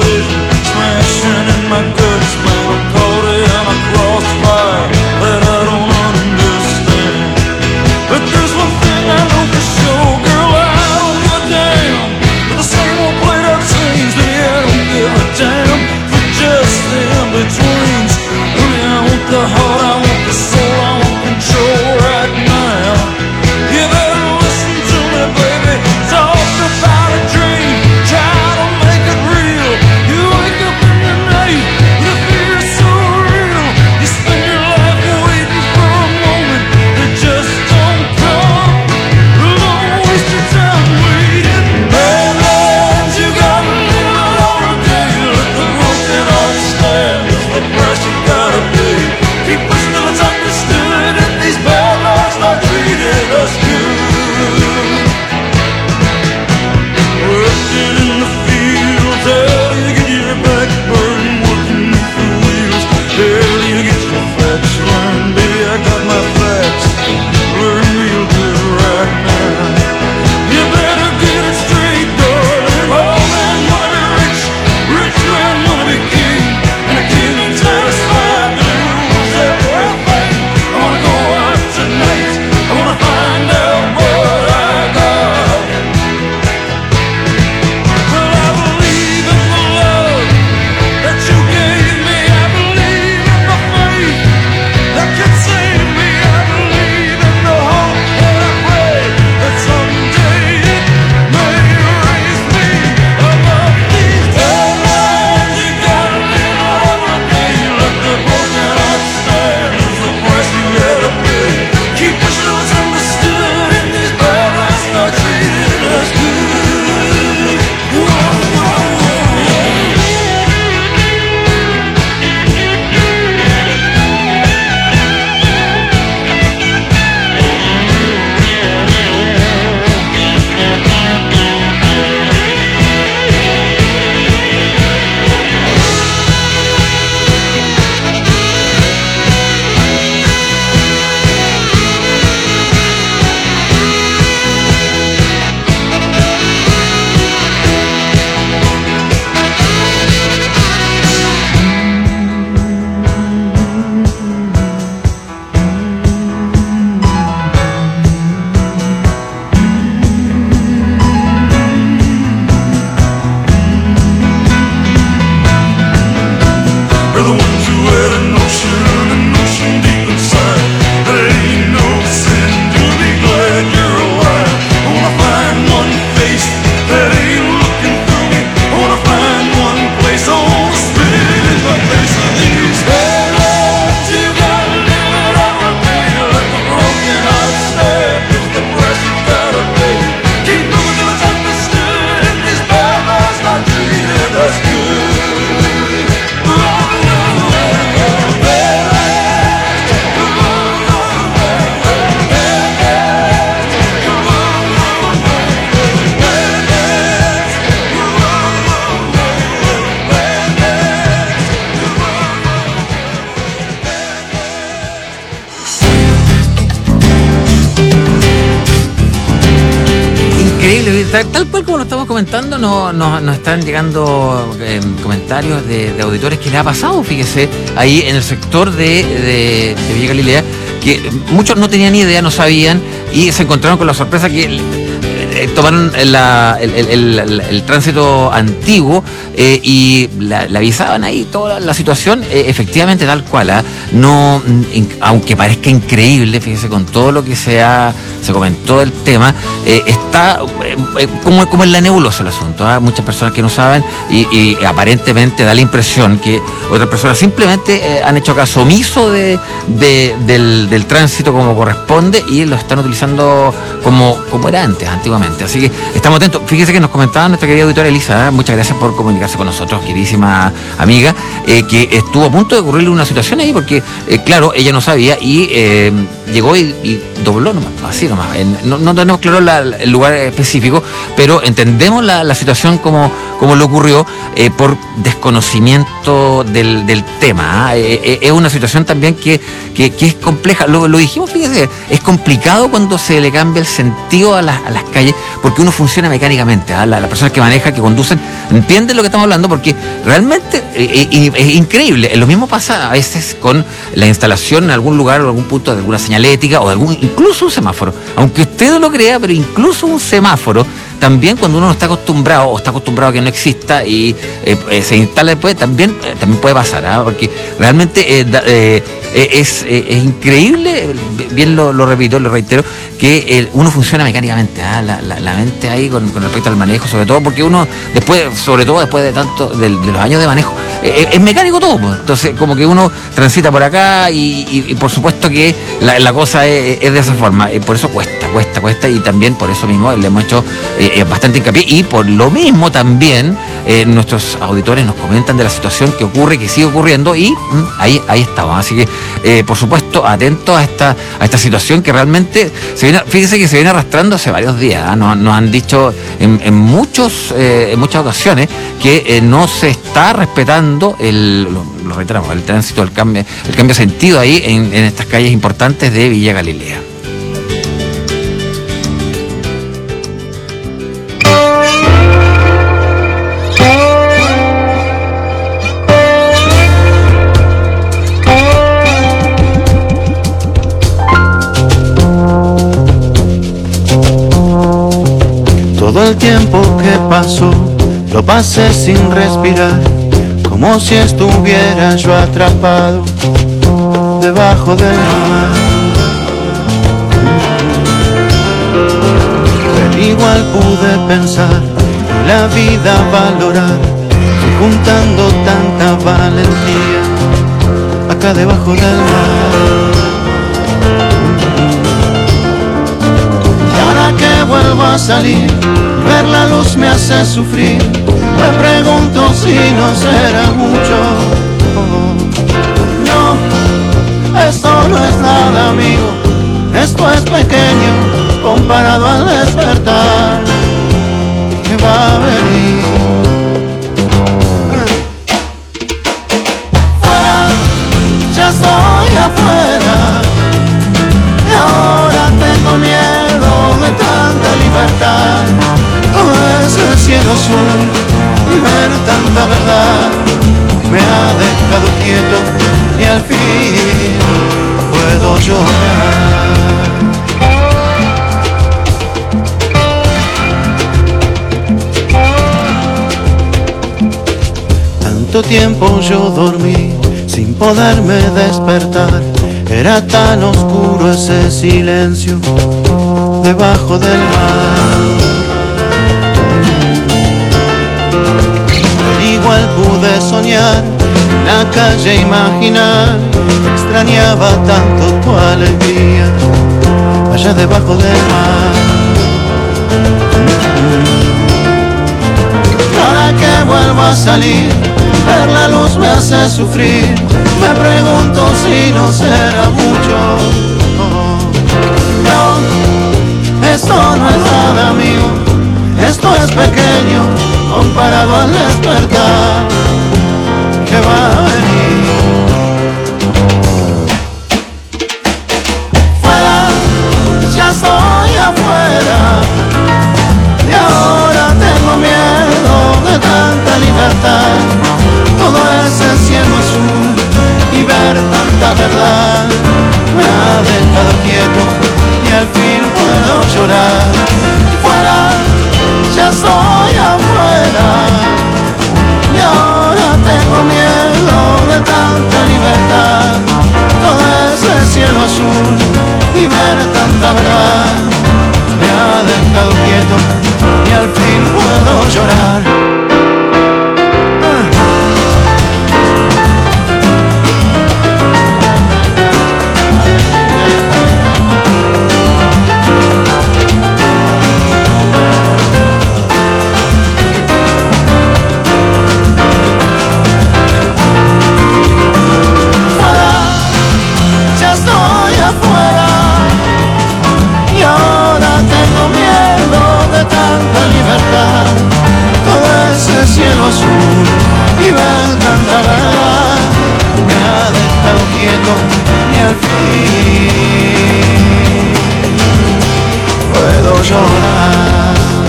Smashing in my guts, man, I'm caught in a crossfire that I don't tal, tal cual como lo estamos comentando, nos no, no están llegando eh, comentarios de, de auditores que le ha pasado, fíjese, ahí en el sector de, de, de Villa Galilea, que muchos no tenían ni idea, no sabían, y se encontraron con la sorpresa que eh, tomaron la, el, el, el, el tránsito antiguo eh, y la, la avisaban ahí toda la situación, eh, efectivamente tal cual, ¿eh? No, in, aunque parezca increíble, fíjese, con todo lo que se ha, se comentó del tema, eh, está eh, como, como en la nebulosa el asunto, ¿eh? Muchas personas que no saben y, y aparentemente da la impresión que otras personas simplemente eh, han hecho caso omiso de, de, del, del tránsito como corresponde y lo están utilizando como, como era antes, antiguamente. Así que estamos atentos. Fíjese que nos comentaba nuestra querida auditora Elisa, ¿eh? Muchas gracias por comunicarse con nosotros, queridísima amiga, eh, que estuvo a punto de ocurrirle una situación ahí porque, eh, claro, ella no sabía y eh, llegó y, y dobló nomás, así nomás. En, no, no tenemos claro la, el lugar específico, pero entendemos la, la situación como, como le ocurrió eh, por desconocimiento del, del tema. ¿eh? Eh, es una situación también que, que, que es compleja. Lo, lo dijimos, fíjese, es complicado cuando se le cambia el sentido a, la, a las calles, porque uno funciona mecánicamente. ¿eh? La, las personas que manejan, que conducen, entienden lo que estamos hablando, porque realmente eh, eh, es increíble. Lo mismo pasa a veces con la instalación en algún lugar o algún punto de alguna señalética o de algún, incluso un semáforo. Aunque usted no lo crea, pero incluso un semáforo, también cuando uno no está acostumbrado o está acostumbrado a que no exista y eh, eh, se instala después, también, eh, también puede pasar, ¿eh? Porque realmente eh, da, eh, es, eh, es increíble, bien lo, lo repito, lo reitero, que eh, uno funciona mecánicamente, ¿eh? la, la, la mente ahí con, con respecto al manejo, sobre todo porque uno después, sobre todo después de tanto de, de los años de manejo, eh, es mecánico todo, pues. Entonces como que uno transita por acá y, y, y por supuesto que la, la cosa es, es de esa forma, eh, por eso cuesta, cuesta, cuesta y también por eso mismo le hemos hecho eh, eh, bastante hincapié y por lo mismo también eh, nuestros auditores nos comentan de la situación que ocurre, que sigue ocurriendo y mm, ahí, ahí estamos, así que eh, por supuesto atentos a esta, a esta situación que realmente se viene, fíjese que se viene arrastrando hace varios días, ¿eh? nos, nos han dicho en, en, muchos, eh, en muchas ocasiones que eh, no se está respetando el, lo, lo reiteramos, el tránsito, el cambio, el cambio de sentido ahí en, en estas calles importantes de Villa Galilea. Todo el tiempo que pasó, lo pasé sin respirar, como si estuviera yo atrapado debajo del mar. Pero igual pude pensar y la vida valorar, juntando tanta valentía acá debajo del mar. Y ahora que vuelvo a salir, ver la luz me hace sufrir. Me pregunto si no será mucho. No, esto no es nada, amigo. Esto es pequeño comparado al despertar que va a venir. Fuera, ya estoy afuera. Y ahora tengo miedo de tanta libertad. Es el cielo azul y ver tanta verdad me ha dejado quieto y al fin puedo llorar. Tanto tiempo yo dormí sin poderme despertar, era tan oscuro ese silencio debajo del mar. Igual pude soñar, la calle imaginar, extrañaba tanto tu alegría, allá debajo del mar. Ahora que vuelvo a salir, ver la luz me hace sufrir, me pregunto si no será mucho. No, esto no es nada, amigo, esto es pequeño comparado al despertar que va a venir. Fuera, ya estoy afuera, y ahora llorar. Ya estoy afuera y ahora tengo miedo de tanta libertad. Todo ese cielo azul y ver tanta verdad me ha dejado quieto y al fin puedo llorar.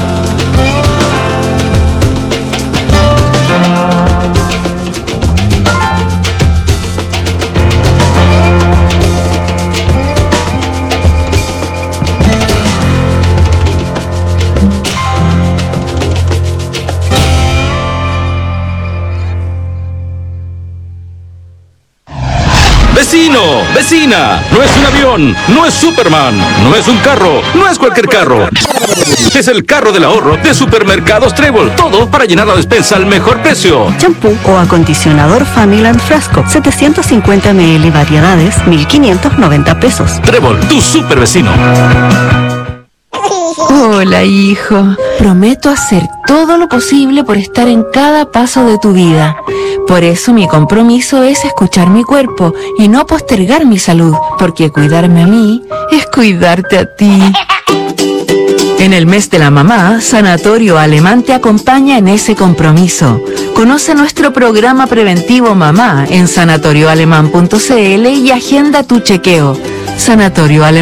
Vecino, vecina, no es un avión, no es Superman, no es un carro, no es cualquier carro. Es el carro del ahorro de Supermercados Trébol. Todo para llenar la despensa al mejor precio. Champú o acondicionador Familand Frasco, setecientos cincuenta mililitros y variedades, mil quinientos noventa pesos. Trébol, tu super vecino. Hola, hijo. Prometo hacer todo lo posible por estar en cada paso de tu vida. Por eso mi compromiso es escuchar mi cuerpo y no postergar mi salud, porque cuidarme a mí es cuidarte a ti. En el mes de la mamá, Sanatorio Alemán te acompaña en ese compromiso. Conoce nuestro programa preventivo Mamá en sanatorioalemán punto c l y agenda tu chequeo. Sanatorio Alemán.